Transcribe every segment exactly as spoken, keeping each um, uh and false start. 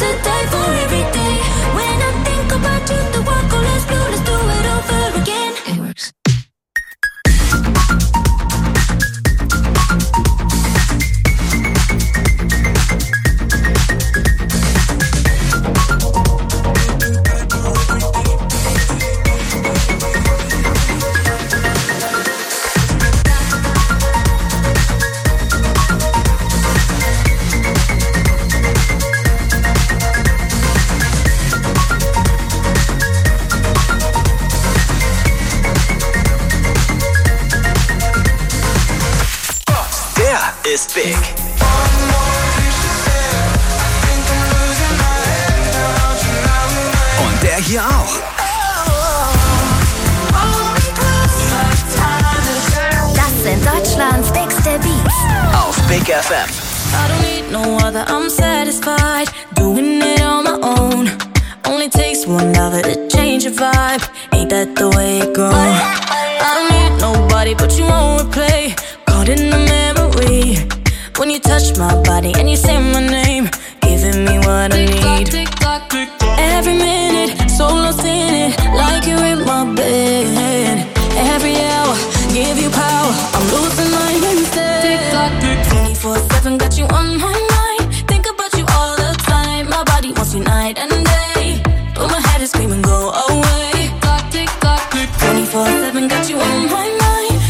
today for every day. When I think about you, the world goes blue. Let's do it over again. It works. Ist big. Und der hier auch. Das sind Deutschlands bigste Beats. Auf Big F M. I don't need no other, I'm satisfied doing it on my own. Only takes one lover to change your vibe. Ain't that the way it goes? I don't need nobody but you won't replay. Caught in the memory when you touch my body and you say my name, giving me what I need. Every minute, so lost in it, like you're in my bed. Every hour, give you power, I'm losing mine instead. twenty-four seven, got you on my mind. Think about you all the time. My body wants you night and day, but my head is screaming, go away. twenty-four seven, got you on my mind.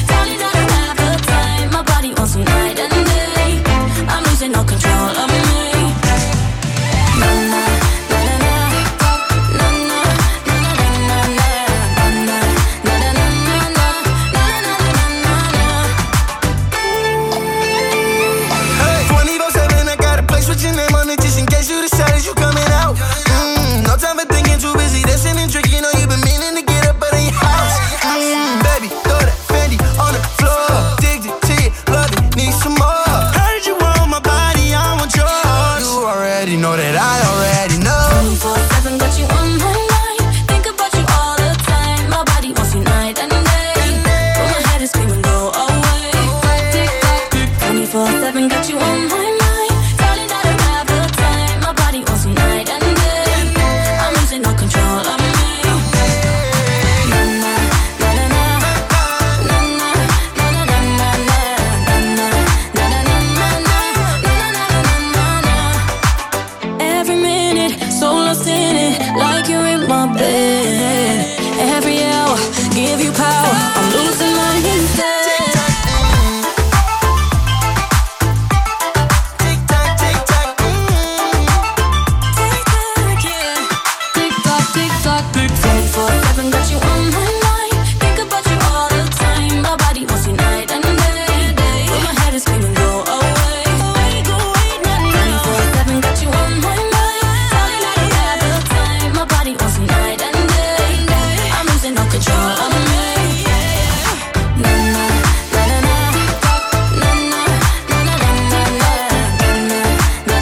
Night and day, I'm losing all control of me. Na na na na na na na na na na Hey, twenty-four seven, I got a place with your name on it just in case you decided you coming out. Mm, no time for thinking, too busy dancing and drinking. Know you've been meaning to get up out of your house. Mm, baby, throw that Fendi on the floor. Dig it to it, love it. Need some more. Heard you want my body, I want yours. You already know that I already know. twenty-four seven, got you on my mind. Think about you all the time. My body wants you night and day, but my head is screaming, go away. twenty-four seven, got you on my mind. Darling, I don't have the time. My body wants you night and day, I'm losing all control of me. Like you're in my bed. Every hour, give you power, I'm losing my instead. Tick tock, tick tock, mm. Tick tock, yeah. Tick tock, tick tock. twenty-four seven, got you on my mind. Think about you all the time. My body wants you night and day, but my head is screaming, go away. twenty-four seven, got you on my mind. My body wants you night and day, I'm losing all control of me. Na na na na na na na na na na na na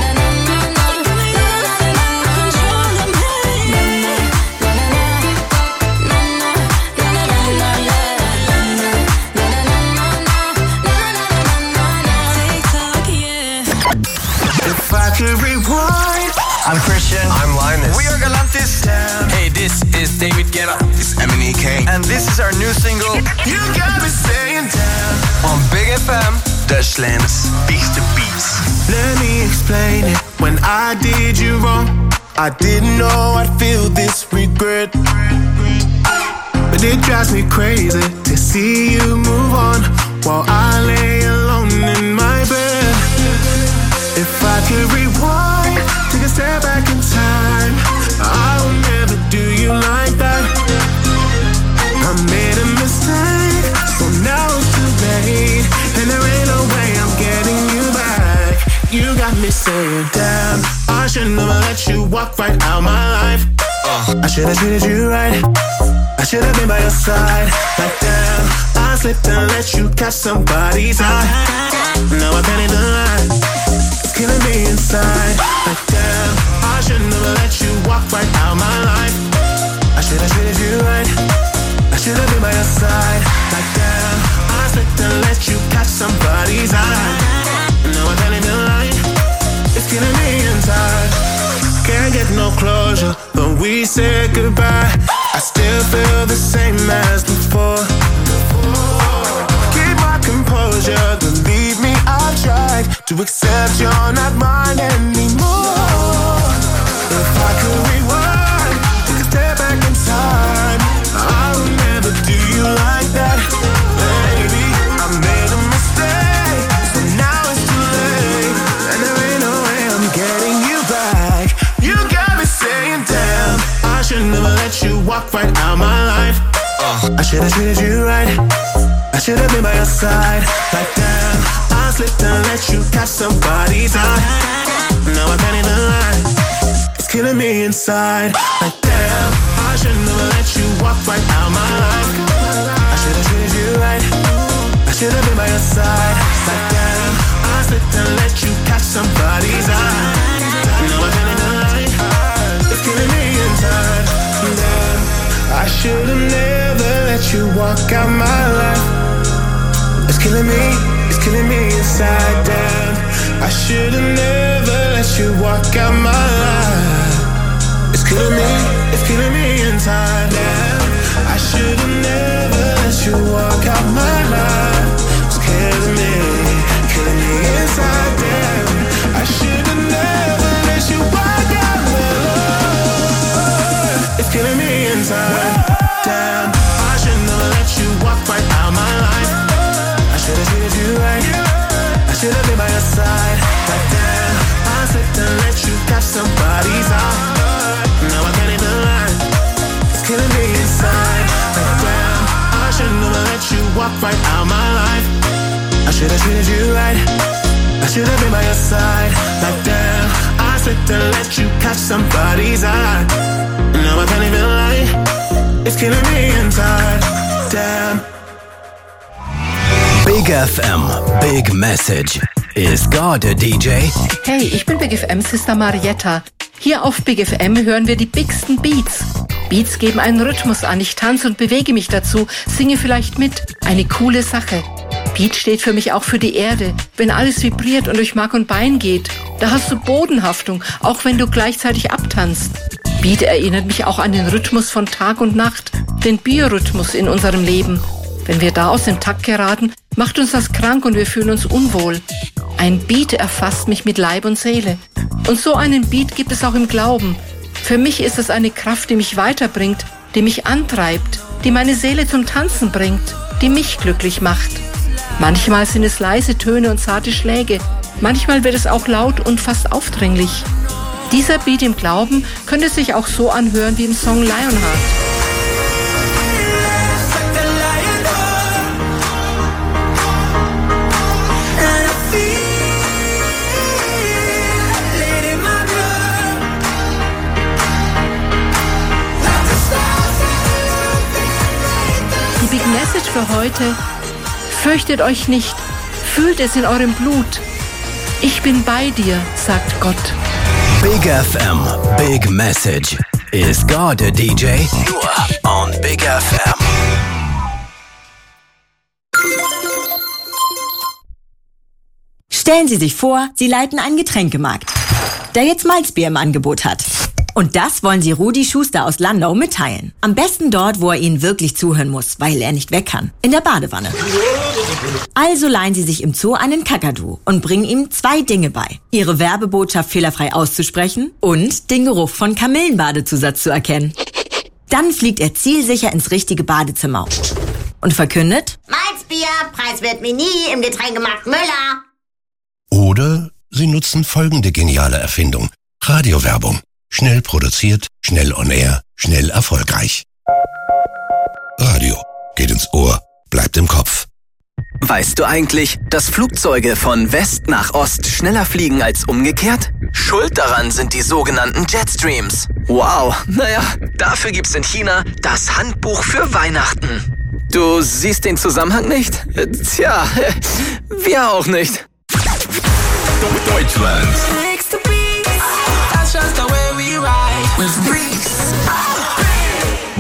If I could rewind. I'm Christian. I'm Linus. We are Galantis. Hey, this is David Guetta. This is M N E K. And this is our new single. You got me saying down. On Big F M, Deutschland's bigste Beats. Let me explain it. When I did you wrong, I didn't know I'd feel this regret. But it drives me crazy to see you move on while I lay alone in my bed. If I could rewind, take a step back in time, I will never do you like that. I made a mistake, so now it's too late, and there ain't no way I'm getting you back. You got me saying, damn, I should never let you walk right out my life. uh. I should've treated you right, I should've been by your side. Like damn, I slipped and let you catch somebody's eye. Now I can't even lie, killing me inside. Like damn, I should never let you walk right out my life. I should've treated you right, I should've been by your side. Like damn, I slipped and let you catch somebody's eye. Now I can't even lie, it's killing me inside. can't get no closure when we say goodbye. I still feel the same as before. Keep my composure, believe me, I've tried to accept you're not mine anymore. If I could rewind, take a step back in time, I would never do you like that. Baby, I made a mistake, so now it's too late, and there ain't no way I'm getting you back. You got me saying, damn, I should never let you walk right out my life. uh. I should've treated you right, I should've been by your side. Like damn, I slipped and let you catch somebody's eye. Now I can't even lie, it's killing me inside. Like damn, I should never let you walk right out my life. I should've treated you right, I should've been by your side. Like damn, I slipped and let you catch somebody's eye. Now I can't even lie, it's killing me inside. Damn, I should've never let you walk out my life. It's killing me, it's killing me inside. Damn, I should've never let you walk out my life. It's killing me, it's killing me inside. Damn, I should've never let you walk out my life. It's killing me, killing me inside. Damn, I should've never let you walk out my life. It's killing me inside. Damn, I should never let you walk right out my life. I should've treated you right, I should've been by your side. Like damn, I slipped and let you catch somebody's eye. Now I can't even lie, it's killing me inside. Like damn, I should never let you walk right out my life. I should've treated you right, I should've been by your side. Like damn, I slipped and let you catch somebody's eye. Now I can't even lie, it's killing me inside. Damn. Big F M, Big Message. Ist God a D J? Hey, ich bin Big F M-Sister Marietta. Hier auf Big F M hören wir die bigsten Beats. Beats geben einen Rhythmus an, ich tanze und bewege mich dazu, singe vielleicht mit. Eine coole Sache. Beat steht für mich auch für die Erde. Wenn alles vibriert und durch Mark und Bein geht, da hast du Bodenhaftung, auch wenn du gleichzeitig abtanzt. Beat erinnert mich auch an den Rhythmus von Tag und Nacht, den Biorhythmus in unserem Leben. Wenn wir da aus dem Takt geraten, macht uns das krank und wir fühlen uns unwohl. Ein Beat erfasst mich mit Leib und Seele. Und so einen Beat gibt es auch im Glauben. Für mich ist es eine Kraft, die mich weiterbringt, die mich antreibt, die meine Seele zum Tanzen bringt, die mich glücklich macht. Manchmal sind es leise Töne und zarte Schläge. Manchmal wird es auch laut und fast aufdringlich. Dieser Beat im Glauben könnte sich auch so anhören wie im Song Lionheart. Die Big Message für heute: Fürchtet euch nicht, fühlt es in eurem Blut. Ich bin bei dir, sagt Gott. Big F M, Big Message. Ist God a D J? Nur on Big F M. Stellen Sie sich vor, Sie leiten einen Getränkemarkt, der jetzt Malzbier im Angebot hat. Und das wollen Sie Rudi Schuster aus Landau mitteilen. Am besten dort, wo er Ihnen wirklich zuhören muss, weil er nicht weg kann. In der Badewanne. Also leihen Sie sich im Zoo einen Kakadu und bringen ihm zwei Dinge bei. Ihre Werbebotschaft fehlerfrei auszusprechen und den Geruch von Kamillenbadezusatz zu erkennen. Dann fliegt er zielsicher ins richtige Badezimmer und verkündet: Malzbier, preiswert Mini im Getränkemarkt Müller. Oder Sie nutzen folgende geniale Erfindung. Radiowerbung. Schnell produziert, schnell on air, schnell erfolgreich. Radio. Geht ins Ohr, bleibt im Kopf. Weißt du eigentlich, dass Flugzeuge von West nach Ost schneller fliegen als umgekehrt? Schuld daran sind die sogenannten Jetstreams. Wow, naja, dafür gibt's in China das Handbuch für Weihnachten. Du siehst den Zusammenhang nicht? Tja, wir auch nicht. Deutschland.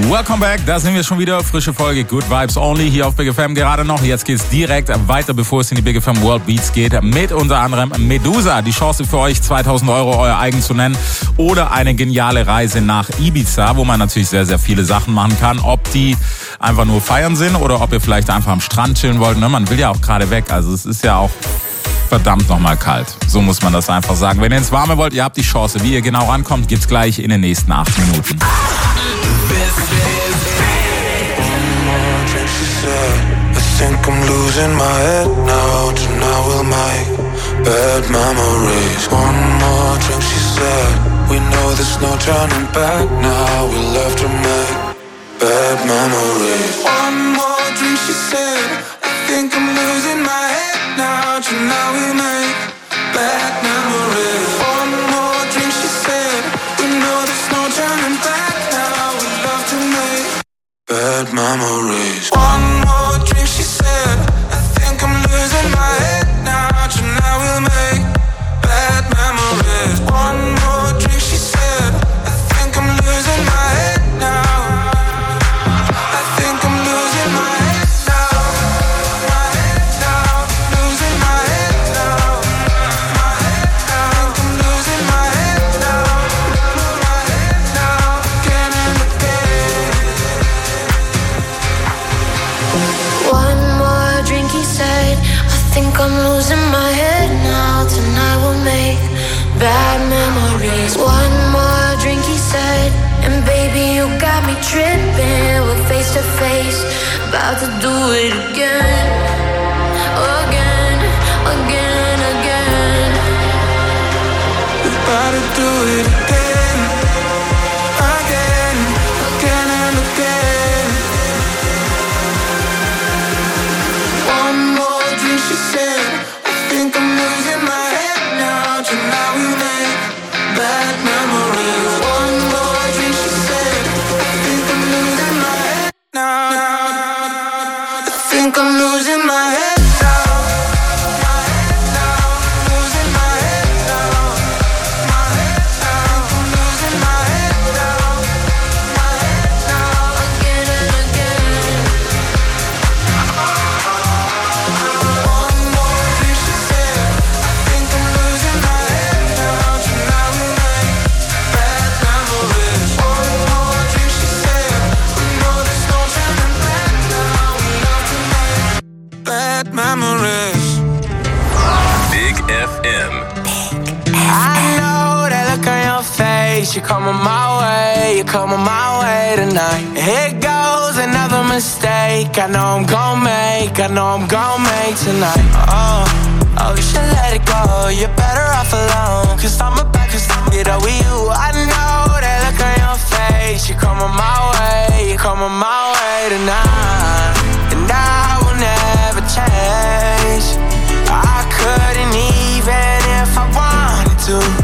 Welcome back, da sind wir schon wieder. Frische Folge Good Vibes Only hier auf Big F M gerade noch. Jetzt geht's direkt weiter, bevor es in die Big F M World Beats geht. Mit unter anderem Medusa. Die Chance für euch, zweitausend Euro euer eigen zu nennen. Oder eine geniale Reise nach Ibiza, wo man natürlich sehr, sehr viele Sachen machen kann. Ob die einfach nur feiern sind oder ob ihr vielleicht einfach am Strand chillen wollt. Ne? Man will ja auch gerade weg. Also es ist ja auch verdammt nochmal kalt. So muss man das einfach sagen. Wenn ihr ins Warme wollt, ihr habt die Chance. Wie ihr genau rankommt, gibt's gleich in den nächsten acht Minuten. I think I'm losing my head now. Tonight we'll make bad memories. One more drink, she said. We know there's no turning back now. We love to make bad memories. One more drink, she said. I think I'm losing my head now. Tonight we'll make bad memories. One more drink, she said. We know there's no turning back now. We love to make bad memories. One more drink, she said. I think I'm losing my head now. Tonight we'll make bad memories. One more drink, she said. I think I'm losing my head now. I think I'm losing my head now. My head now. Losing my head now. My head now. I think I'm losing my head now. My head now. Again and again. One more drink, he said. I think I'm losing my head now. Tonight we'll make bad memories. One more drink, he said. And baby, you got me tripping. We're face to face, about to do it again. Again, again, again. We're about to do it again. Again, again and again. One more drink, she said. I think I'm losing my head now. Tonight we make bad memories. One more drink, she said. I think I'm losing my head now. I think I'm losing my head now. My head now. Losing my head now. My head now. I'm losing my head now. My head now. Again and again. One more drink, she said. I think I'm losing my head now. Tonight we make bad memories. One more drink, she said. We know there's no turning back now. We love to make bad memories. Big F M. I know that look on your face. You're coming my way. You're coming my way tonight. Here goes another mistake. I know I'm gon' make. I know I'm gon' make tonight. Oh, oh, you should let it go. You're better off alone. Cause I'm about to stop it over you. I know that look on your face. You're coming my way. You're coming my way tonight. And I will never change. I couldn't even if I wanted to.